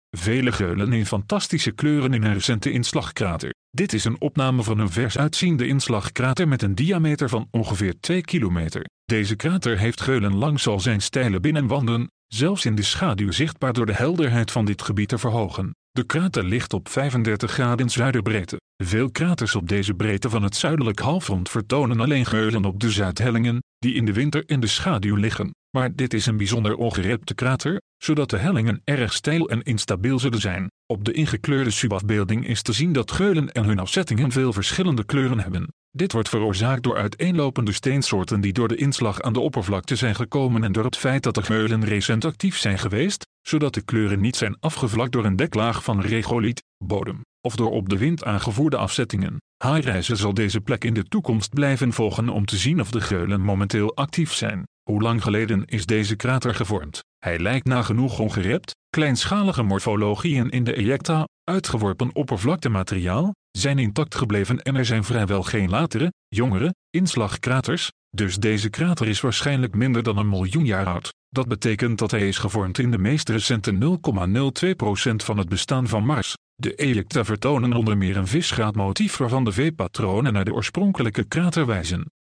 Vele geulen in fantastische kleuren in een recente inslagkrater. Dit is een opname van een vers uitziende inslagkrater met een diameter van ongeveer 2 kilometer. Deze krater heeft geulen langs al zijn steile binnenwanden, zelfs in de schaduw zichtbaar door de helderheid van dit gebied te verhogen. De krater ligt op 35 graden zuiderbreedte. Veel kraters op deze breedte van het zuidelijk halfrond vertonen alleen geulen op de zuidhellingen, die in de winter in de schaduw liggen. Maar dit is een bijzonder ongerepte krater, zodat de hellingen erg steil en instabiel zullen zijn. Op de ingekleurde subafbeelding is te zien dat geulen en hun afzettingen veel verschillende kleuren hebben. Dit wordt veroorzaakt door uiteenlopende steensoorten die door de inslag aan de oppervlakte zijn gekomen en door het feit dat de geulen recent actief zijn geweest, zodat de kleuren niet zijn afgevlakt door een deklaag van regoliet, bodem, of door op de wind aangevoerde afzettingen. Highreizen zal deze plek in de toekomst blijven volgen om te zien of de geulen momenteel actief zijn. Hoe lang geleden is deze krater gevormd? Hij lijkt nagenoeg ongerept. Kleinschalige morfologieën in de ejecta, uitgeworpen oppervlaktemateriaal, zijn intact gebleven en er zijn vrijwel geen latere, jongere, inslagkraters, dus deze krater is waarschijnlijk minder dan 1 miljoen jaar oud. Dat betekent dat hij is gevormd in de meest recente 0,02% van het bestaan van Mars. De ejecta vertonen onder meer een visgraatmotief waarvan de V-patronen naar de oorspronkelijke krater wijzen.